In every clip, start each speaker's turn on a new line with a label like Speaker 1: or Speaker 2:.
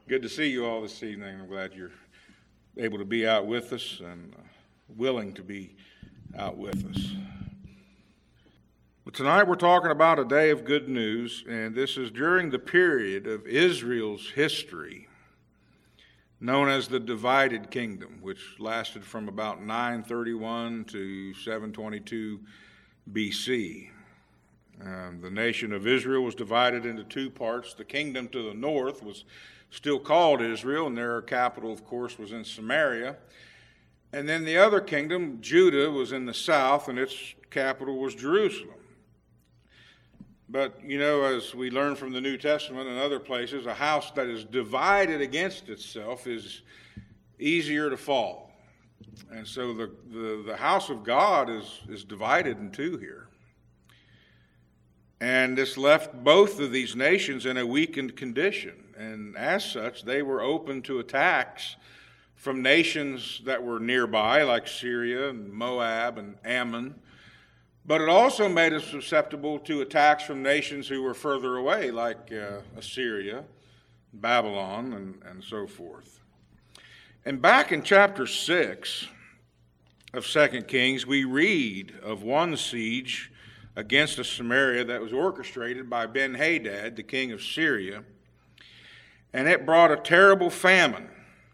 Speaker 1: Good to see you all this evening. I'm glad you're able to be out with us and willing to be out with us. But tonight we're talking about a day of good news, and this is during the period of Israel's history known as the Divided Kingdom, which lasted from about 931 to 722 BC. The nation of Israel was divided into two parts. The kingdom to the north was still called Israel, and their capital, of course, was in Samaria. And then the other kingdom, Judah, was in the south, and its capital was Jerusalem. But, you know, as we learn from the New Testament and other places, a house that is divided against itself is easier to fall. And so the house of God is divided in two here. And this left both of these nations in a weakened condition. And as such, they were open to attacks from nations that were nearby, like Syria and Moab and Ammon. But it also made us susceptible to attacks from nations who were further away, like Assyria, Babylon, and so forth. And back in chapter 6 of 2 Kings, we read of one siege against Samaria that was orchestrated by Ben-Hadad, the king of Syria, and it brought a terrible famine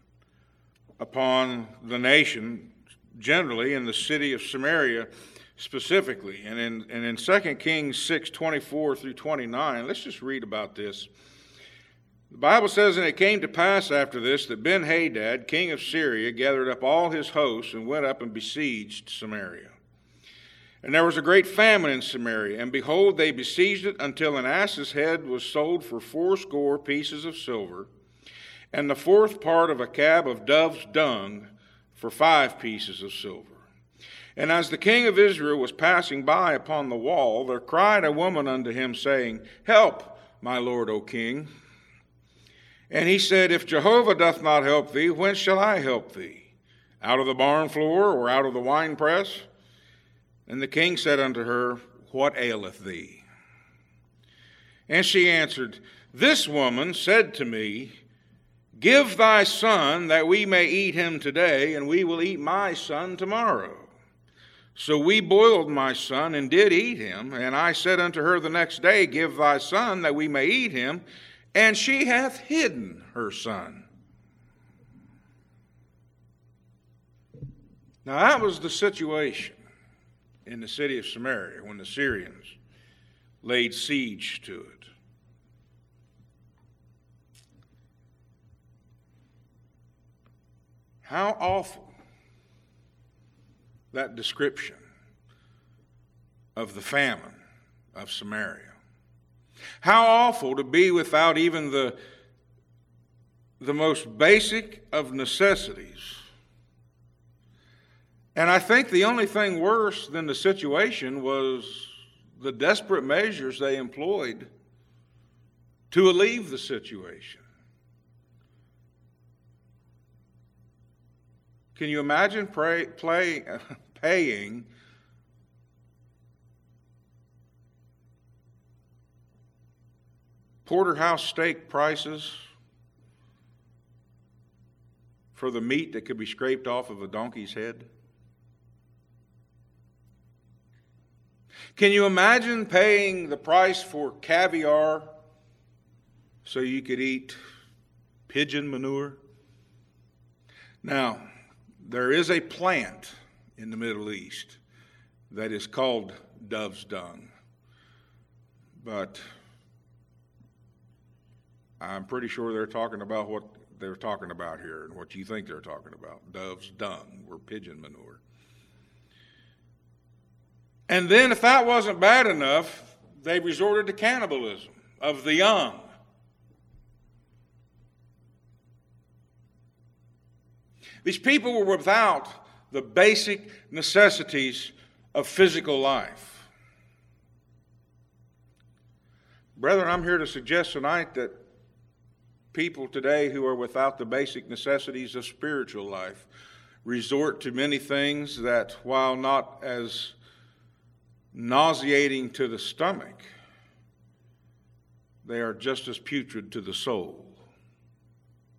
Speaker 1: upon the nation generally, and the city of Samaria specifically. And in 2 Kings 6:24 through 29, let's just read about this. The Bible says, "And it came to pass after this that Ben-Hadad, king of Syria, gathered up all his hosts and went up and besieged Samaria. And there was a great famine in Samaria, and behold, they besieged it until an ass's head was sold for 80 pieces of silver, and the fourth part of a cab of dove's dung for 5 pieces of silver. And as the king of Israel was passing by upon the wall, there cried a woman unto him, saying, Help, my lord, O king. And he said, If Jehovah doth not help thee, whence shall I help thee? Out of the barn floor, or out of the winepress? And the king said unto her, What aileth thee? And she answered, This woman said to me, Give thy son, that we may eat him today, and we will eat my son tomorrow. So we boiled my son, and did eat him. And I said unto her the next day, Give thy son, that we may eat him. And she hath hidden her son." Now that was the situation in the city of Samaria when the Syrians laid siege to it. How awful that description of the famine of Samaria. How awful to be without even the most basic of necessities. And I think the only thing worse than the situation was the desperate measures they employed to alleviate the situation. Can you imagine paying porterhouse steak prices for the meat that could be scraped off of a donkey's head? Can you imagine paying the price for caviar so you could eat pigeon manure? Now, there is a plant in the Middle East that is called dove's dung, but I'm pretty sure they're talking about what they're talking about here and what you think they're talking about, dove's dung or pigeon manure. And then if that wasn't bad enough, they resorted to cannibalism of the young. These people were without the basic necessities of physical life. Brethren, I'm here to suggest tonight that people today who are without the basic necessities of spiritual life resort to many things that, while not as nauseating to the stomach, they are just as putrid to the soul.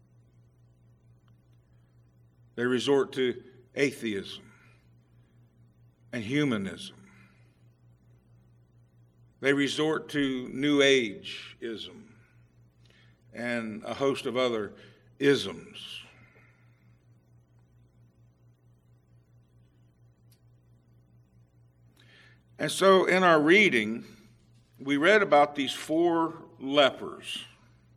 Speaker 1: They resort to atheism and humanism. They resort to New Age-ism and a host of other isms. And so in our reading, we read about these 4 lepers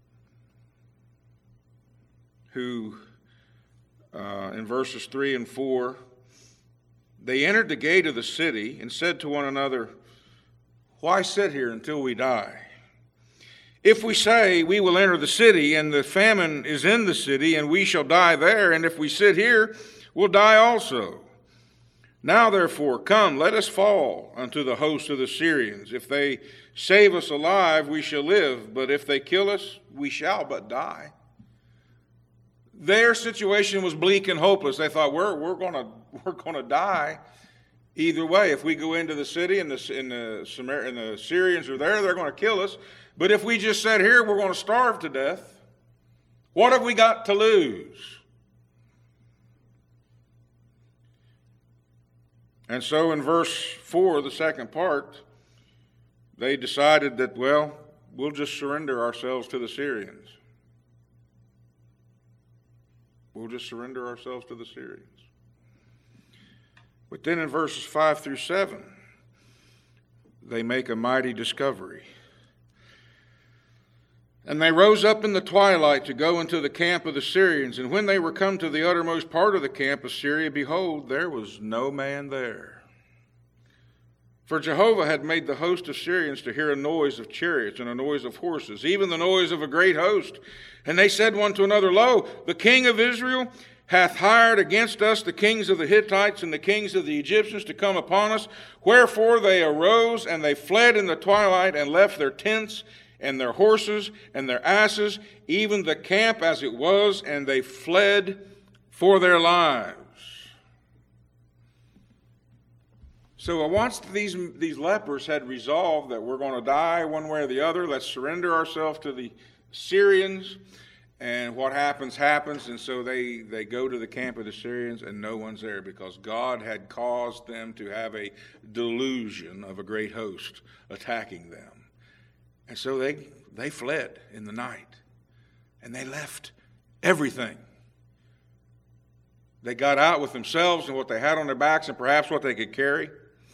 Speaker 1: who, in verses 3 and 4, they entered the gate of the city and said to one another, "Why sit here until we die? If we say we will enter the city, and the famine is in the city, and we shall die there, and if we sit here, we'll die also. Now therefore, come, let us fall unto the host of the Syrians. If they save us alive, we shall live, but if they kill us, we shall but die." Their situation was bleak and hopeless. They thought, we're going to die either way. If we go into the city and the Syrians are there, they're going to kill us. But if we just sit here, we're going to starve to death. What have we got to lose? And so in verse 4, the second part, they decided that, we'll just surrender ourselves to the Syrians. We'll just surrender ourselves to the Syrians. But then in verses 5 through 7, they make a mighty discovery. "And they rose up in the twilight to go into the camp of the Syrians. And when they were come to the uttermost part of the camp of Syria, behold, there was no man there. For Jehovah had made the host of Syrians to hear a noise of chariots and a noise of horses, even the noise of a great host. And they said one to another, Lo, the king of Israel hath hired against us the kings of the Hittites and the kings of the Egyptians to come upon us. Wherefore they arose and they fled in the twilight and left their tents and their horses and their asses, even the camp as it was, and they fled for their lives." So once these lepers had resolved that we're going to die one way or the other, let's surrender ourselves to the Syrians, and what happens, happens. And so they go to the camp of the Syrians, and no one's there because God had caused them to have a delusion of a great host attacking them. And so they fled in the night, and they left everything. They got out with themselves and what they had on their backs and perhaps what they could carry.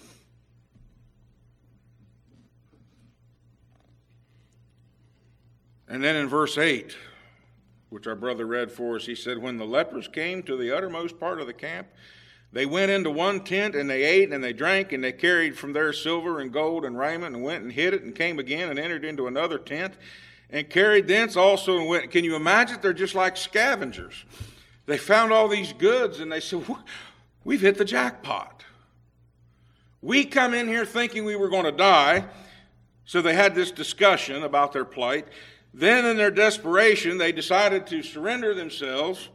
Speaker 1: And then in verse 8, which our brother read for us, he said, "When the lepers came to the uttermost part of the camp, they went into one tent, and they ate, and they drank, and they carried from there silver and gold and raiment, and went and hid it, and came again and entered into another tent, and carried thence also and went." Can you imagine? They're just like scavengers. They found all these goods, and they said, "We've hit the jackpot. We come in here thinking we were going to die." So they had this discussion about their plight. Then in their desperation, they decided to surrender themselves.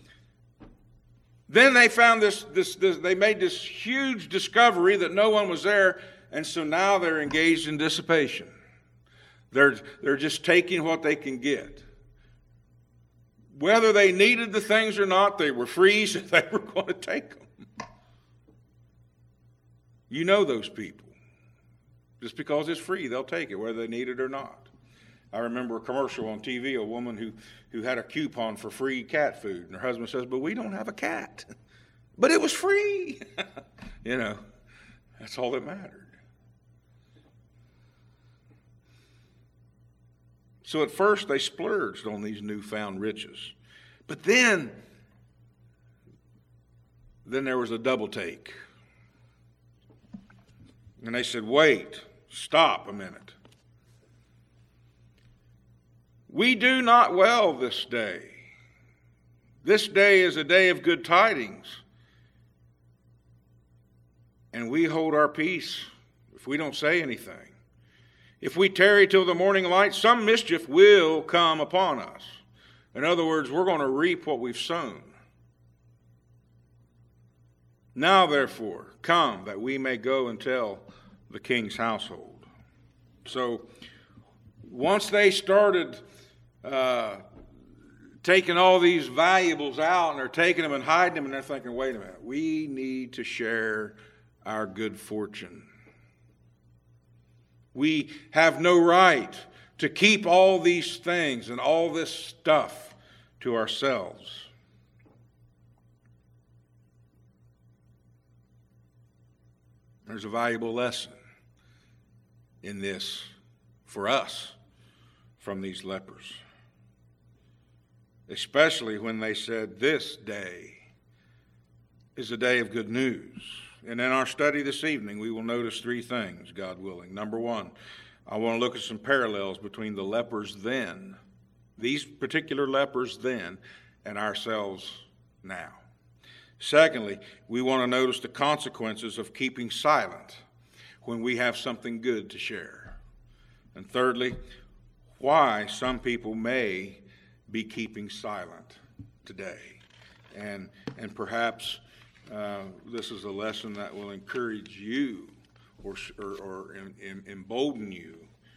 Speaker 1: Then they found they made this huge discovery that no one was there, and so now they're engaged in dissipation. They're just taking what they can get. Whether they needed the things or not, they were free, so they were going to take them. You know those people. Just because it's free, they'll take it, whether they need it or not. I remember a commercial on TV, a woman who had a coupon for free cat food. And her husband says, "But we don't have a cat." But it was free. That's all that mattered. So at first they splurged on these newfound riches. But then there was a double take. And they said, "Wait, stop a minute. We do not well this day. This day is a day of good tidings. And we hold our peace if we don't say anything. If we tarry till the morning light, some mischief will come upon us." In other words, we're going to reap what we've sown. "Now, therefore, come, that we may go and tell the king's household." So once they started taking all these valuables out, and they're taking them and hiding them, and they're thinking, wait a minute, we need to share our good fortune. We have no right to keep all these things and all this stuff to ourselves. There's a valuable lesson in this for us from these lepers, especially when they said this day is a day of good news. And in our study this evening, we will notice three things, God willing. Number one, I want to look at some parallels between the lepers then, these particular lepers then, and ourselves now. Secondly, we want to notice the consequences of keeping silent when we have something good to share. And thirdly, why some people may be keeping silent today. And perhaps this is a lesson that will encourage you or embolden you.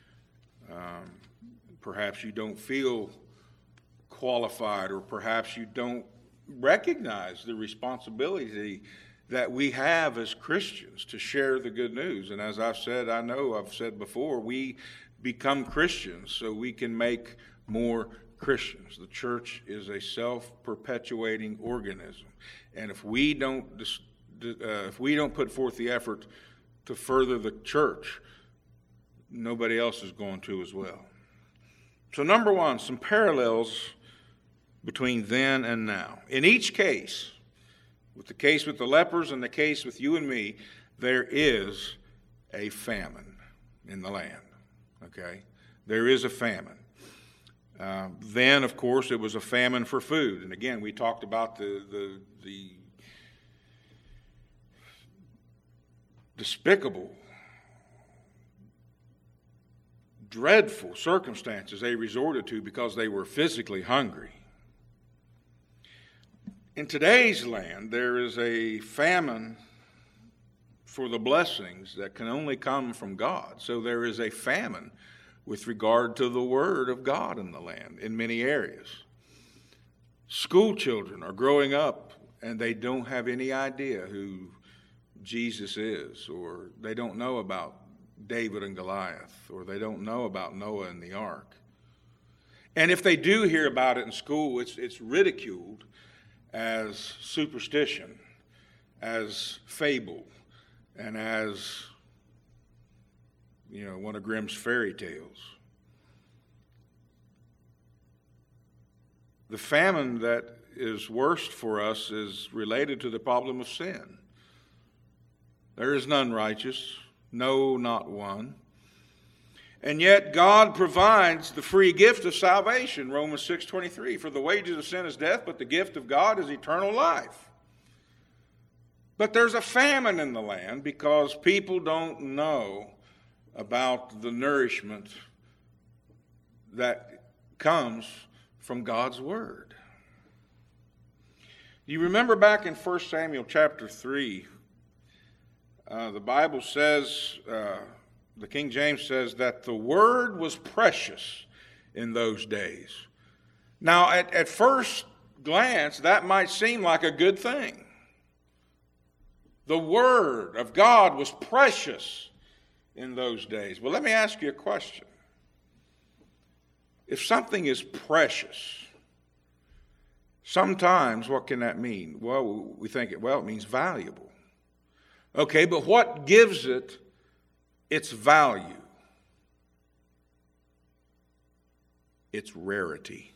Speaker 1: Perhaps you don't feel qualified, or perhaps you don't recognize the responsibility that we have as Christians to share the good news. And as I've said, I know I've said before, we become Christians so we can make more Christians. The church is a self-perpetuating organism, and if we don't put forth the effort to further the church, nobody else is going to as well. So number one, some parallels between then and now. In each case, with the case with the lepers and the case with you and me, there is a famine in the land. Okay? There is a famine. Then, of course, it was a famine for food. And again, we talked about the despicable, dreadful circumstances they resorted to because they were physically hungry. In today's land, there is a famine for the blessings that can only come from God. So there is a famine with regard to the Word of God in the land in many areas. School children are growing up and they don't have any idea who Jesus is, or they don't know about David and Goliath, or they don't know about Noah and the ark. And if they do hear about it in school, it's ridiculed as superstition, as fable, and as, one of Grimm's fairy tales. The famine that is worst for us is related to the problem of sin. There is none righteous, no, not one. And yet God provides the free gift of salvation, Romans 6:23. For the wages of sin is death, but the gift of God is eternal life. But there's a famine in the land because people don't know about the nourishment that comes from God's Word. You remember back in 1 Samuel chapter 3, the Bible says, the King James says that the Word was precious in those days. Now, at first glance, that might seem like a good thing. The Word of God was precious in those days. Well, let me ask you a question. If something is precious, sometimes what can that mean? Well, we think it means valuable. Okay, but what gives it its value? Its rarity.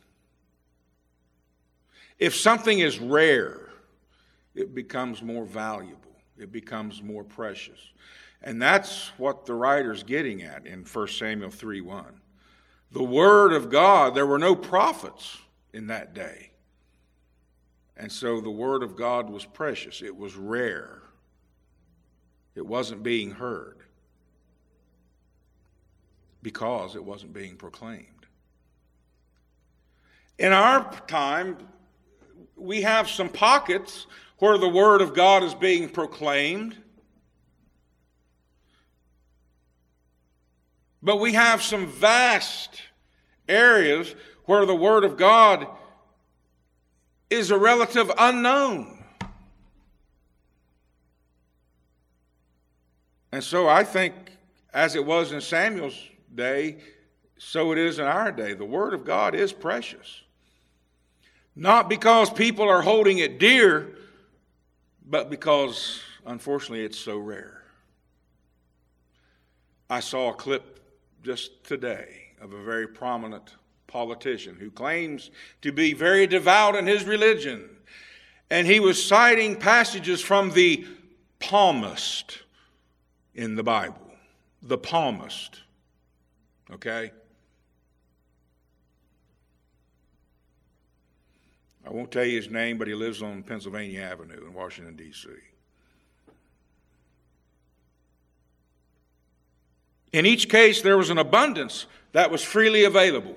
Speaker 1: If something is rare, it becomes more valuable. It becomes more precious. And that's what the writer's getting at in 1 Samuel 3:1. The Word of God, there were no prophets in that day. And so the Word of God was precious. It was rare. It wasn't being heard because it wasn't being proclaimed. In our time, we have some pockets where the Word of God is being proclaimed. But we have some vast areas where the Word of God is a relative unknown. And so I think, as it was in Samuel's day, so it is in our day. The Word of God is precious. Not because people are holding it dear, but because, unfortunately, it's so rare. I saw a clip just today of a very prominent politician who claims to be very devout in his religion. And he was citing passages from the psalmist in the Bible. The psalmist. Okay? I won't tell you his name, but he lives on Pennsylvania Avenue in Washington, D.C. In each case, there was an abundance that was freely available.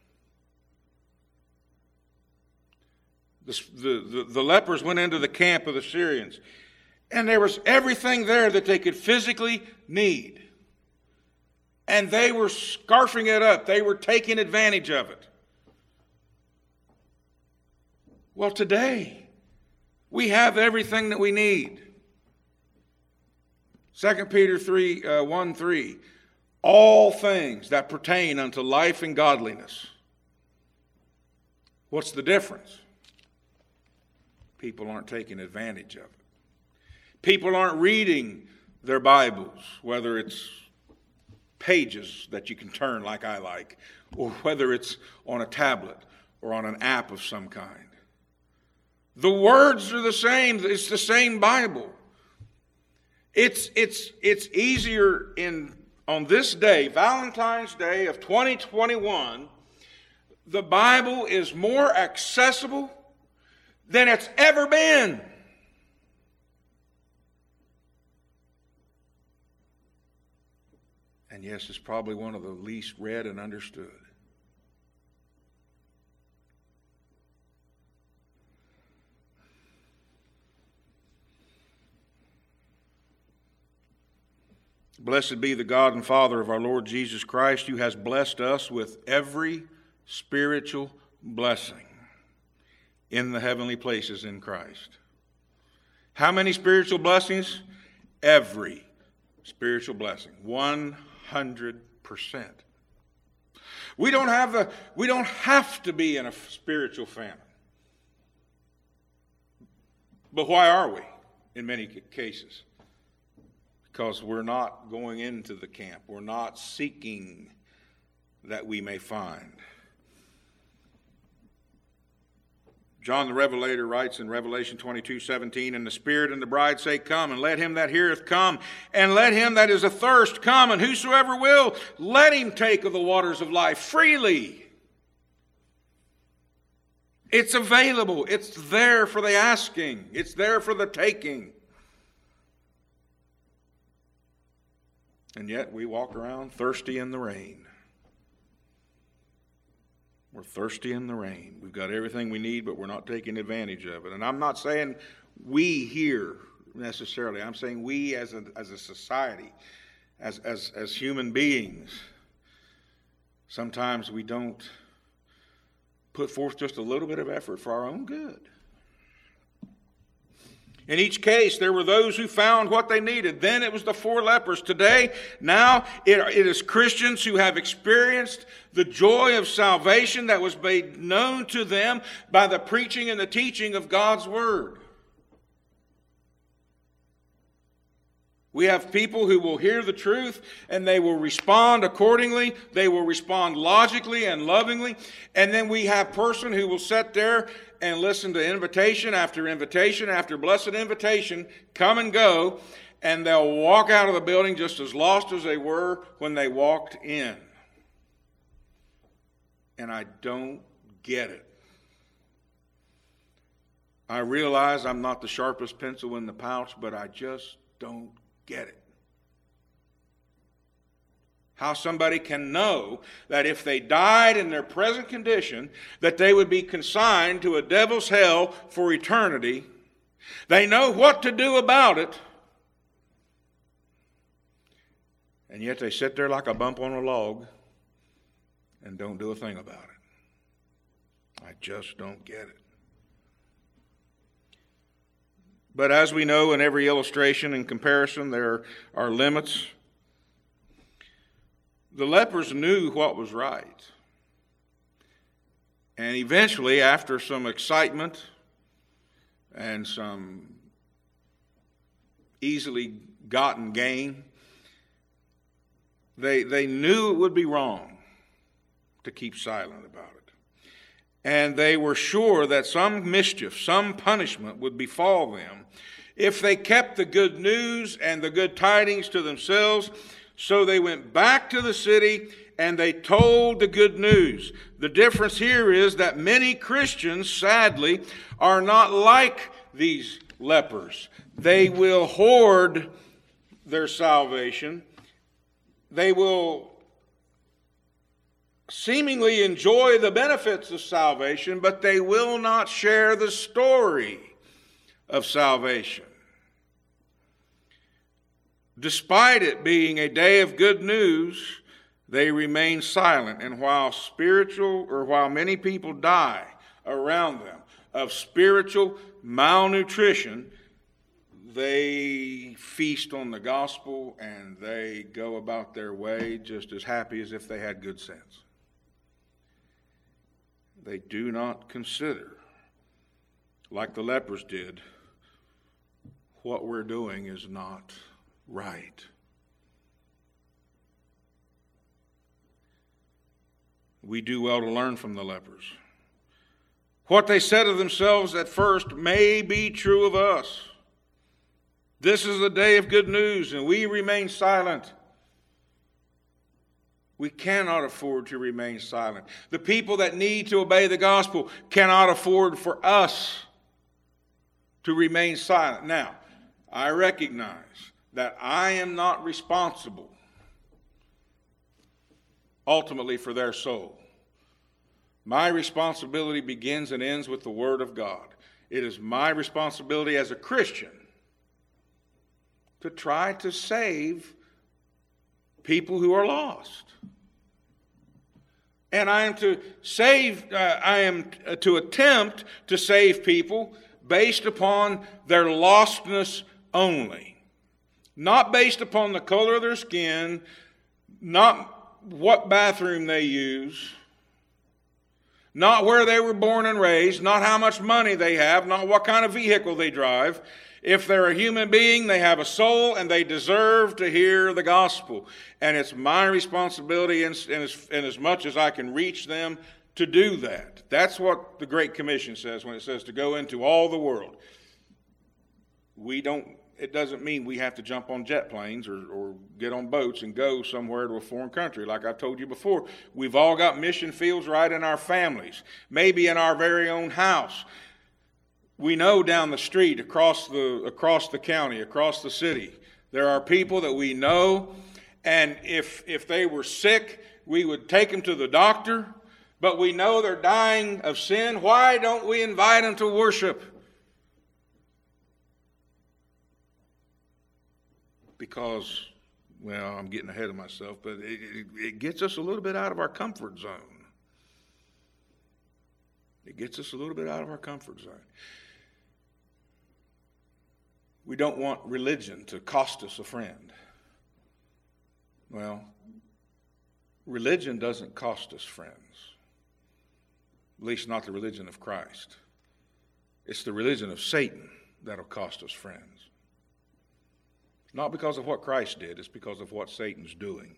Speaker 1: The lepers went into the camp of the Syrians, and there was everything there that they could physically need. And they were scarfing it up. They were taking advantage of it. Well, today, we have everything that we need. 2 Peter 1:3, all things that pertain unto life and godliness. What's the difference? People aren't taking advantage of it. People aren't reading their Bibles, whether it's pages that you can turn like I like, or whether it's on a tablet or on an app of some kind. The words are the same. It's the same Bible. It's easier on this day, Valentine's Day of 2021, the Bible is more accessible than it's ever been. And yes, it's probably one of the least read and understood. Blessed be the God and Father of our Lord Jesus Christ, who has blessed us with every spiritual blessing in the heavenly places in Christ. How many spiritual blessings? Every spiritual blessing. 100%. We don't have to be in a spiritual famine. But why are we in many cases? Because we're not going into the camp. We're not seeking that we may find. John the Revelator writes in Revelation 22:17, and the Spirit and the bride say, come, and let him that heareth come, and let him that is athirst come, and whosoever will, let him take of the waters of life freely. It's available. It's there for the asking. It's there for the taking. And yet we walk around thirsty in the rain. We're thirsty in the rain. We've got everything we need, but we're not taking advantage of it. And I'm not saying we here necessarily. I'm saying we as a society, as human beings. Sometimes we don't put forth just a little bit of effort for our own good. In each case, there were those who found what they needed. Then it was the 4 lepers. Today, now, it is Christians who have experienced the joy of salvation that was made known to them by the preaching and the teaching of God's Word. We have people who will hear the truth and they will respond accordingly. They will respond logically and lovingly. And then we have a person who will sit there and listen to invitation after invitation after blessed invitation, come and go, and they'll walk out of the building just as lost as they were when they walked in. And I don't get it. I realize I'm not the sharpest pencil in the pouch, but I just don't get it. How somebody can know that if they died in their present condition, that they would be consigned to a devil's hell for eternity. They know what to do about it. And yet they sit there like a bump on a log and don't do a thing about it. I just don't get it. But as we know, in every illustration and comparison, there are limits. The lepers knew what was right. And eventually, after some excitement and some easily gotten gain, they knew it would be wrong to keep silent about it. And they were sure that some mischief, some punishment would befall them if they kept the good news and the good tidings to themselves. So they went back to the city and they told the good news. The difference here is that many Christians, sadly, are not like these lepers. They will hoard their salvation. They will seemingly enjoy the benefits of salvation, but they will not share the story of salvation. Despite it being a day of good news, they remain silent. And while many people die around them of spiritual malnutrition, they feast on the gospel and they go about their way just as happy as if they had good sense. They do not consider, like the lepers did, what we're doing is not right. We do well to learn from the lepers. What they said of themselves at first may be true of us. This is a day of good news, and we remain silent. We cannot afford to remain silent. The people that need to obey the gospel cannot afford for us to remain silent. Now, I recognize that I am not responsible ultimately for their soul. My responsibility begins and ends with the Word of God. It is my responsibility as a Christian to try to save people who are lost. And I am to attempt to save people based upon their lostness only. Not based upon the color of their skin, not what bathroom they use, not where they were born and raised, not how much money they have, not what kind of vehicle they drive. If they're a human being, they have a soul, and they deserve to hear the gospel. And it's my responsibility, in as much as I can reach them, to do that. That's what the Great Commission says when it says to go into all the world. It doesn't mean we have to jump on jet planes or get on boats and go somewhere to a foreign country. Like I told you before, we've all got mission fields right in our families, maybe in our very own house. We know down the street, across the county, across the city, there are people that we know, and if they were sick, we would take them to the doctor, but we know they're dying of sin. Why don't we invite them to worship? Because, well, I'm getting ahead of myself, but it gets us a little bit out of our comfort zone. It gets us a little bit out of our comfort zone. We don't want religion to cost us a friend. Well, religion doesn't cost us friends. At least not the religion of Christ. It's the religion of Satan that'll cost us friends. Not because of what Christ did, it's because of what Satan's doing.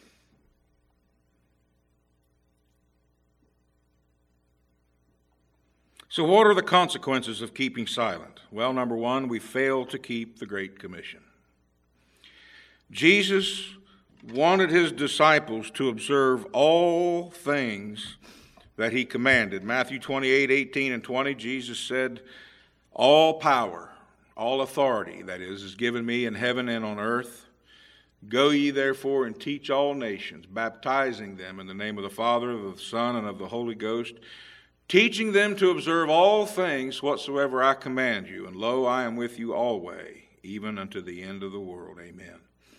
Speaker 1: So what are the consequences of keeping silent? Well, number one, we fail to keep the Great Commission. Jesus wanted his disciples to observe all things that he commanded. Matthew 28:18 and 20, Jesus said, all power, all authority, that is given me in heaven and on earth. Go ye therefore and teach all nations, baptizing them in the name of the Father, of the Son, and of the Holy Ghost, teaching them to observe all things whatsoever I command you. And lo, I am with you always, even unto the end of the world. Amen.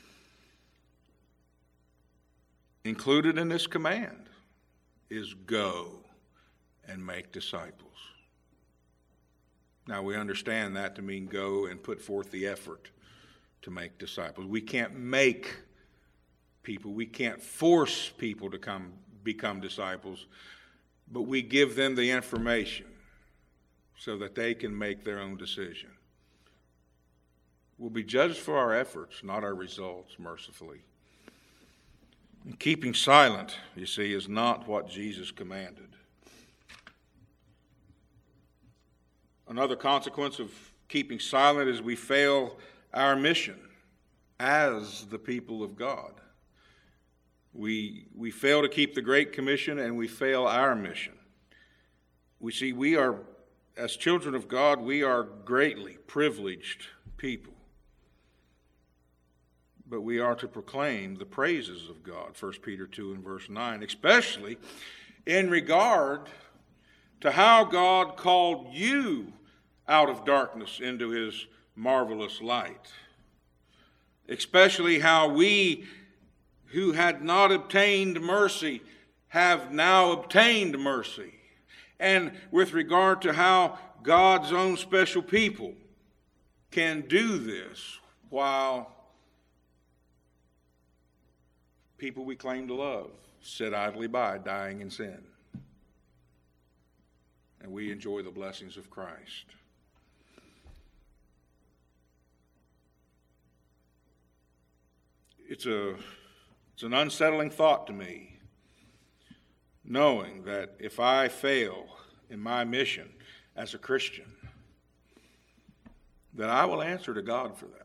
Speaker 1: Included in this command is go and make disciples. Now, we understand that to mean go and put forth the effort to make disciples. We can't make people, we can't force people to become disciples, but we give them the information so that they can make their own decision. We'll be judged for our efforts, not our results, mercifully. And keeping silent, you see, is not what Jesus commanded. Another consequence of keeping silent is we fail our mission as the people of God. We fail to keep the Great Commission, and we fail our mission. We see we are, as children of God, we are greatly privileged people. But we are to proclaim the praises of God, 1 Peter 2 and verse 9, especially in regard to how God called you out of darkness into his marvelous light. Especially how we who had not obtained mercy have now obtained mercy. And with regard to how God's own special people can do this while people we claim to love sit idly by, dying in sin. And we enjoy the blessings of Christ. It's an unsettling thought to me, knowing that if I fail in my mission as a Christian, that I will answer to God for that.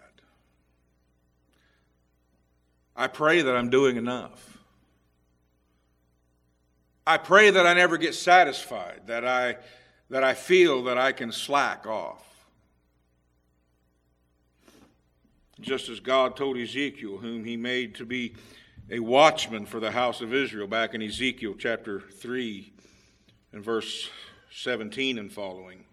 Speaker 1: I pray that I'm doing enough. I pray that I never get satisfied, that I feel that I can slack off. Just as God told Ezekiel, whom he made to be a watchman for the house of Israel, back in Ezekiel chapter 3 and verse 17 and following.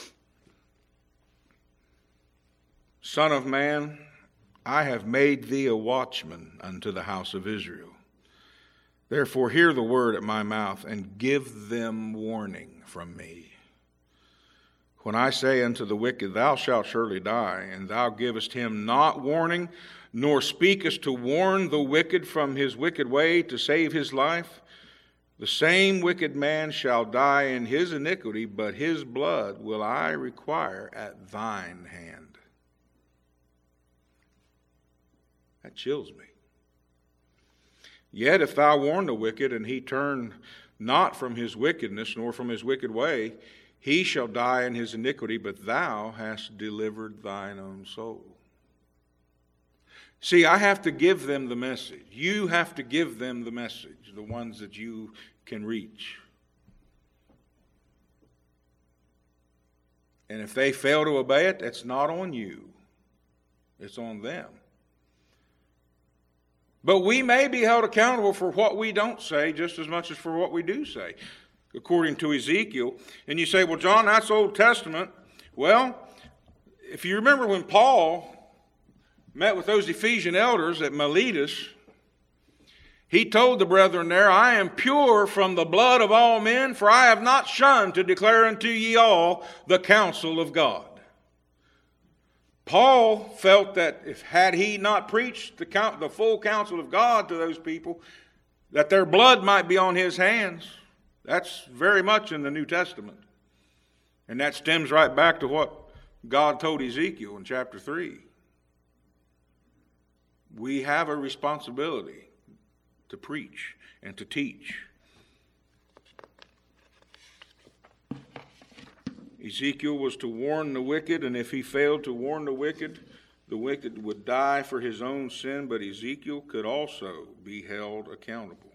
Speaker 1: Son of man, I have made thee a watchman unto the house of Israel. Therefore hear the word at my mouth, and give them warning from me. When I say unto the wicked, thou shalt surely die, and thou givest him not warning, nor speakest to warn the wicked from his wicked way to save his life, the same wicked man shall die in his iniquity, but his blood will I require at thine hand. That chills me. Yet if thou warn the wicked, and he turn not from his wickedness, nor from his wicked way, he shall die in his iniquity, but thou hast delivered thine own soul. See, I have to give them the message. You have to give them the message, the ones that you can reach. And if they fail to obey it, it's not on you. It's on them. But we may be held accountable for what we don't say just as much as for what we do say, according to Ezekiel. And you say, well, John, that's Old Testament. Well, if you remember when Paul met with those Ephesian elders at Miletus, he told the brethren there, I am pure from the blood of all men, for I have not shunned to declare unto ye all the counsel of God. Paul felt that had he not preached the full counsel of God to those people, that their blood might be on his hands. That's very much in the New Testament. And that stems right back to what God told Ezekiel in chapter 3. We have a responsibility to preach and to teach. Ezekiel was to warn the wicked, and if he failed to warn the wicked would die for his own sin, but Ezekiel could also be held accountable.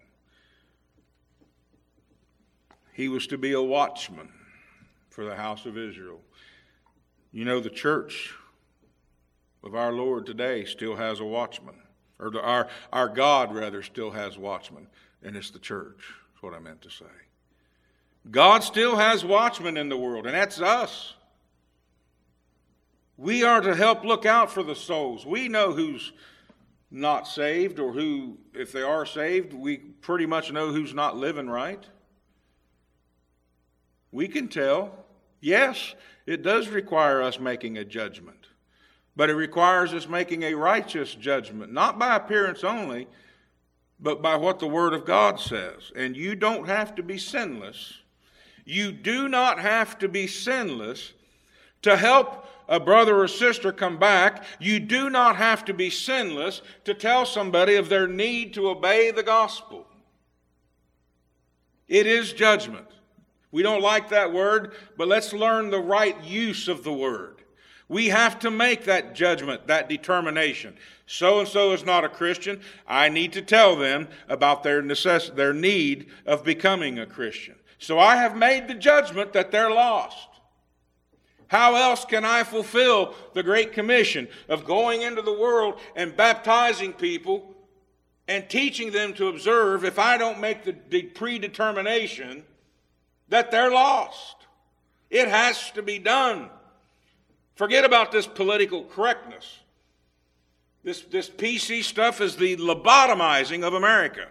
Speaker 1: He was to be a watchman for the house of Israel. You know, the church of our Lord today still has a watchman. Or our God, rather, still has watchmen, and it's the church. That's what I meant to say. God still has watchmen in the world, and that's us. We are to help look out for the souls. We know who's not saved, or who, if they are saved, we pretty much know who's not living right. We can tell Yes, it does require us making a judgment, but it requires us making a righteous judgment, not by appearance only, but by what the Word of God says. And you don't have to be sinless. You do not have to be sinless to help a brother or sister come back. You do not have to be sinless to tell somebody of their need to obey the gospel. It is judgment. We don't like that word, but let's learn the right use of the word. We have to make that judgment, that determination. So-and-so is not a Christian. I need to tell them about their need of becoming a Christian. So I have made the judgment that they're lost. How else can I fulfill the Great Commission of going into the world and baptizing people and teaching them to observe if I don't make the predetermination that they're lost? It has to be done. Forget about this political correctness. This PC stuff is the lobotomizing of America.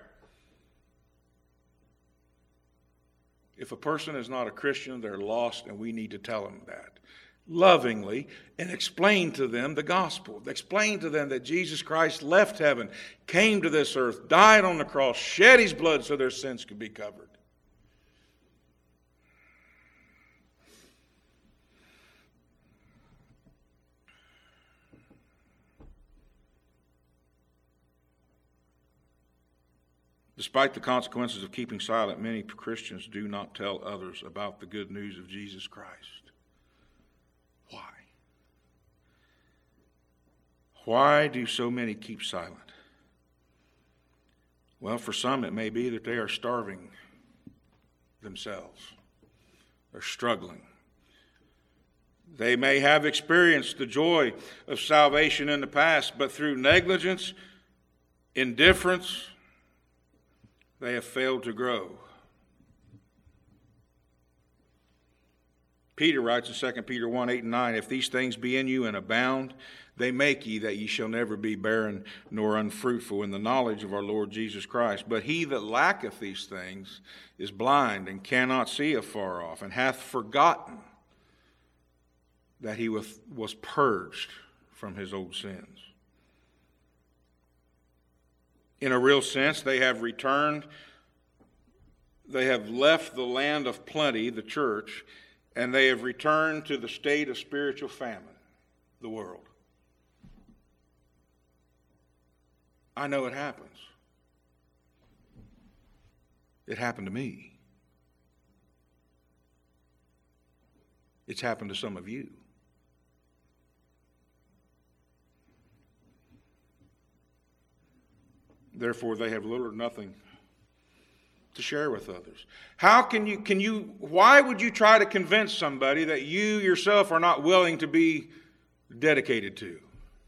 Speaker 1: If a person is not a Christian, they're lost, and we need to tell them that lovingly and explain to them the gospel. Explain to them that Jesus Christ left heaven, came to this earth, died on the cross, shed his blood so their sins could be covered. Despite the consequences of keeping silent, many Christians do not tell others about the good news of Jesus Christ. Why? Why do so many keep silent? Well, for some it may be that they are starving themselves. They're struggling. They may have experienced the joy of salvation in the past, but through negligence, indifference, they have failed to grow. Peter writes in 2 Peter 1, 8 and 9, if these things be in you and abound, they make ye that ye shall never be barren nor unfruitful in the knowledge of our Lord Jesus Christ. But he that lacketh these things is blind and cannot see afar off, and hath forgotten that he was purged from his old sins. In a real sense, they have returned. They have left the land of plenty, the church, and they have returned to the state of spiritual famine, the world. I know it happens. It happened to me. It's happened to some of you. Therefore, they have little or nothing to share with others. Why would you try to convince somebody that you yourself are not willing to be dedicated to?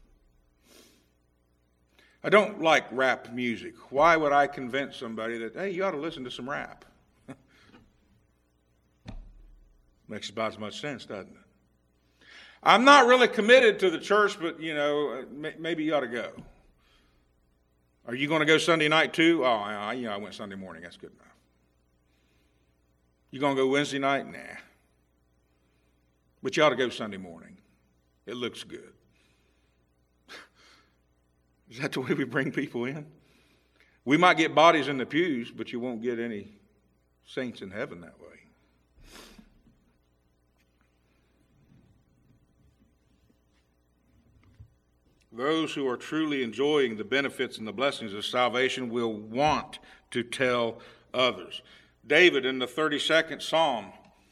Speaker 1: I don't like rap music. Why would I convince somebody that, hey, you ought to listen to some rap? Makes about as much sense, doesn't it? I'm not really committed to the church, but, maybe you ought to go. Are you going to go Sunday night too? Oh, I went Sunday morning. That's good enough. You going to go Wednesday night? Nah. But you ought to go Sunday morning. It looks good. Is that the way we bring people in? We might get bodies in the pews, but you won't get any saints in heaven that way. Those who are truly enjoying the benefits and the blessings of salvation will want to tell others. David, in the 32nd Psalm,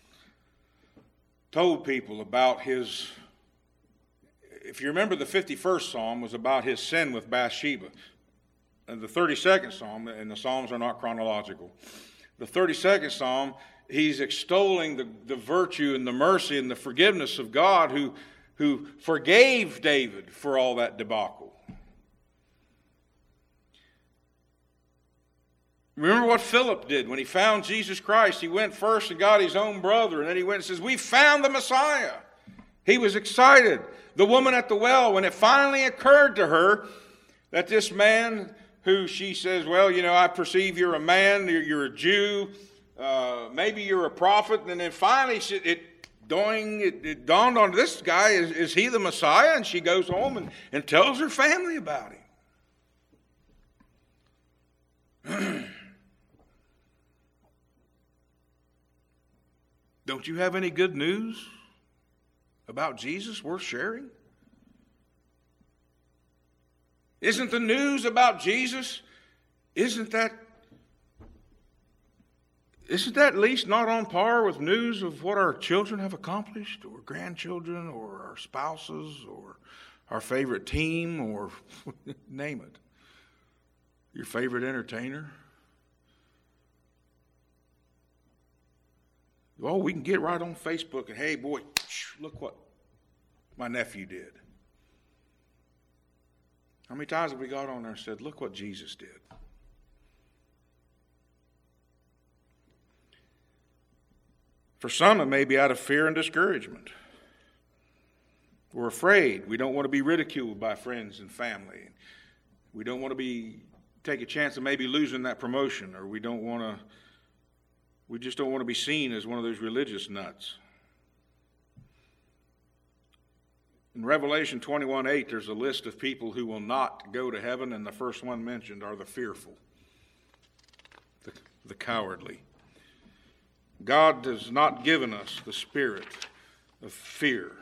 Speaker 1: told people about his... If you remember, the 51st Psalm was about his sin with Bathsheba. And the 32nd Psalm, and the Psalms are not chronological, the 32nd Psalm, he's extolling the virtue and the mercy and the forgiveness of God who forgave David for all that debacle. Remember what Philip did when he found Jesus Christ. He went first and got his own brother, and then he went and says, we found the Messiah. He was excited. The woman at the well, when it finally occurred to her that this man who she says, well, I perceive you're a man, you're a Jew, maybe you're a prophet, and then finally it doing, it dawned on this guy, is he the Messiah? And she goes home and tells her family about him. Don't you have any good news about Jesus worth sharing? Isn't the news about Jesus, isn't that at least not on par with news of what our children have accomplished, or grandchildren, or our spouses, or our favorite team, or name it, your favorite entertainer? Oh, we can get right on Facebook and, hey, boy, look what my nephew did. How many times have we got on there and said, look what Jesus did? For some, it may be out of fear and discouragement. We're afraid. We don't want to be ridiculed by friends and family. We don't want to take a chance of maybe losing that promotion, or we just don't want to be seen as one of those religious nuts. In Revelation 21:8, there's a list of people who will not go to heaven, and the first one mentioned are the fearful, the cowardly. God has not given us the spirit of fear.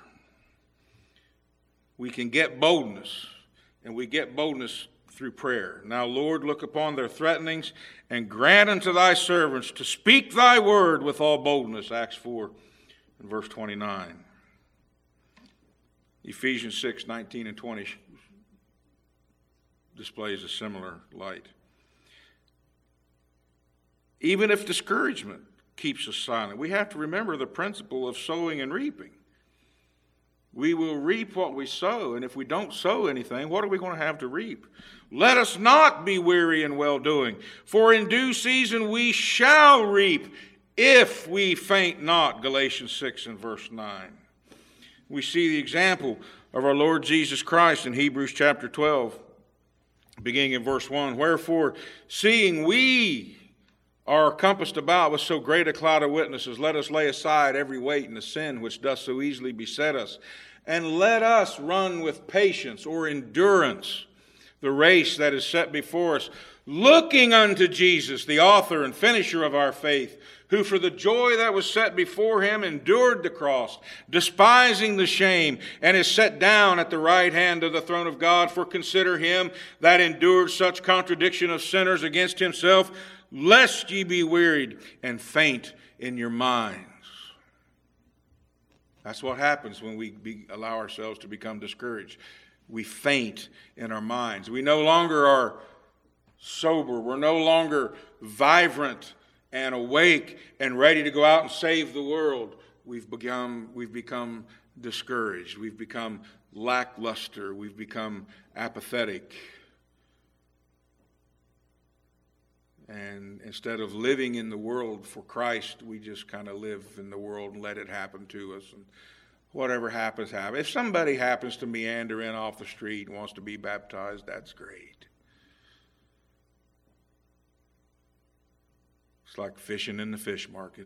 Speaker 1: We can get boldness, and we get boldness through prayer. Now, Lord, look upon their threatenings and grant unto thy servants to speak thy word with all boldness. Acts 4 and verse 29. Ephesians 6:19 and 20 displays a similar light. Even if discouragement keeps us silent, we have to remember the principle of sowing and reaping. We will reap what we sow, and if we don't sow anything, what are we going to have to reap? Let us not be weary in well-doing, for in due season we shall reap if we faint not. Galatians 6 and verse 9. We see the example of our Lord Jesus Christ in Hebrews chapter 12, beginning in verse 1. Wherefore, seeing we are compassed about with so great a cloud of witnesses, let us lay aside every weight and the sin which doth so easily beset us, and let us run with patience or endurance the race that is set before us, looking unto Jesus, the author and finisher of our faith, who for the joy that was set before him endured the cross, despising the shame, and is set down at the right hand of the throne of God. For consider him that endured such contradiction of sinners against himself, lest ye be wearied and faint in your minds. That's what happens when we allow ourselves to become discouraged. We faint in our minds. We no longer are sober. We're no longer vibrant and awake and ready to go out and save the world. We've become discouraged. We've become lackluster. We've become apathetic. And instead of living in the world for Christ, we just kind of live in the world and let it happen to us. And whatever happens, happens. If somebody happens to meander in off the street and wants to be baptized, that's great. It's like fishing in the fish market.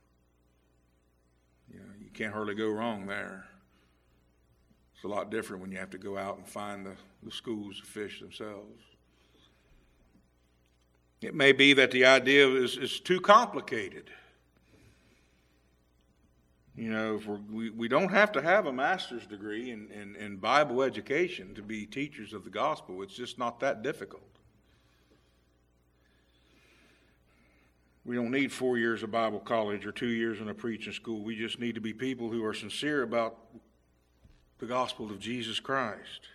Speaker 1: You know, you can't hardly go wrong there. It's a lot different when you have to go out and find the schools of fish themselves. It may be that the idea is too complicated. You know, we don't have to have a master's degree in Bible education to be teachers of the gospel. It's just not that difficult. We don't need 4 years of Bible college or 2 years in a preaching school. We just need to be people who are sincere about the gospel of Jesus Christ.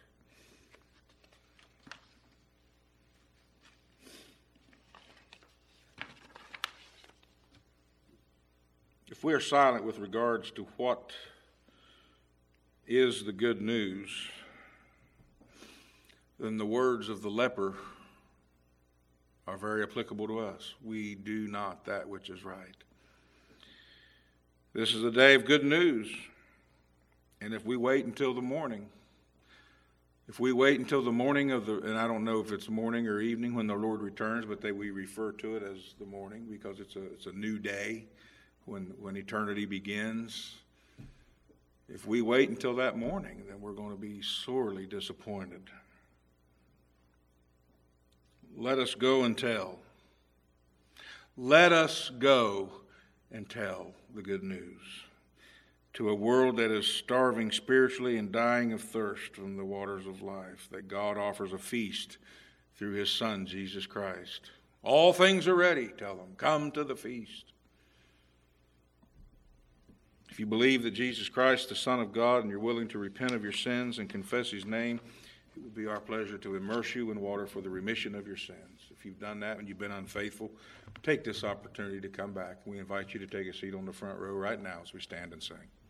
Speaker 1: If we are silent with regards to what is the good news, then the words of the leper are very applicable to us. We do not that which is right. This is a day of good news. And if we wait until the morning, and I don't know if it's morning or evening when the Lord returns, but we refer to it as the morning because it's a new day when eternity begins. If we wait until that morning, then we're going to be sorely disappointed. Let us go and tell. Let us go and tell the good news to a world that is starving spiritually and dying of thirst from the waters of life, that God offers a feast through his Son, Jesus Christ. All things are ready, tell them. Come to the feast. If you believe that Jesus Christ, the Son of God, and you're willing to repent of your sins and confess his name, it would be our pleasure to immerse you in water for the remission of your sins. If you've done that and you've been unfaithful, take this opportunity to come back. We invite you to take a seat on the front row right now as we stand and sing.